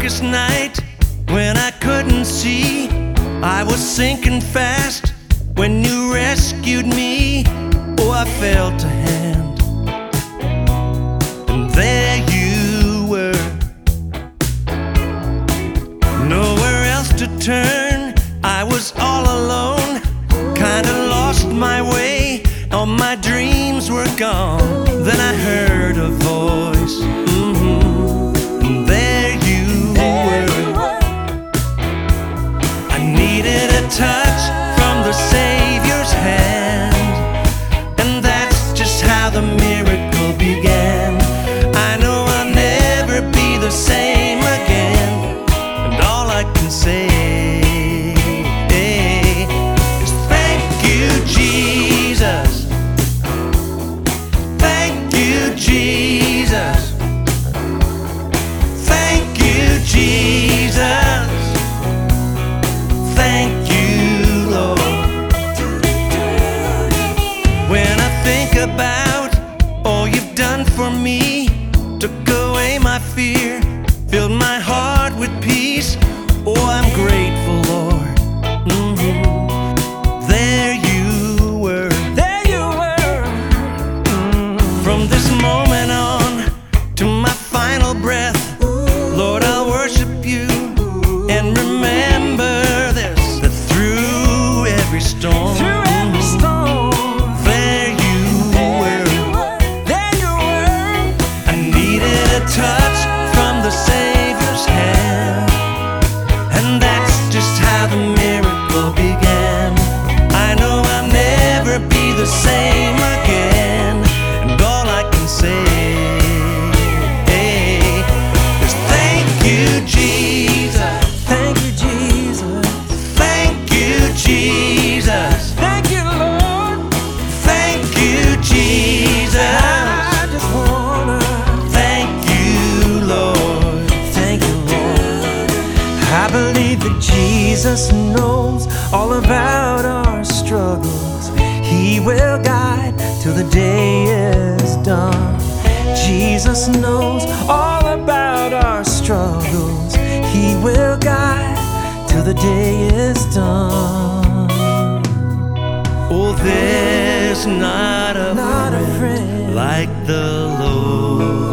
darkest night, when I couldn't see, I was sinking fast. When you rescued me, oh, I felt a hand, and there you were. Nowhere else to turn, I was all alone, kinda lost my way, all my dreams were gone. Then I heard a voice, and there you were. I needed a touch from the Savior's hand, and that's just how the miracle began. I know I'll never be the same again, and all I can say is thank you, Jesus. Thank you, Jesus. Thank you, Jesus. Thank you, Lord. When I think about all you've done for me, took away my fear, filled my heart with peace, oh, I'm grateful, Lord. There you were. There you were. From this moment on to my final breath, Lord, I'll worship you and remember this, that through every storm, Through every storm, there you were. there you were. I needed a touch from the Savior's hand, and that's just how the miracle began. I know I'll never be the same again, and all I can say is thank you, Jesus. Thank you, Jesus. Thank you, Jesus. Thank you, Lord. Thank you, Jesus. I just wanna Thank you, Lord. thank you, Lord. I believe that Jesus knows all about our struggles. He will guide till the day is done. Jesus knows all about our struggles. He will guide till the day is done. Oh, there's not a Not a friend friend like the Lord.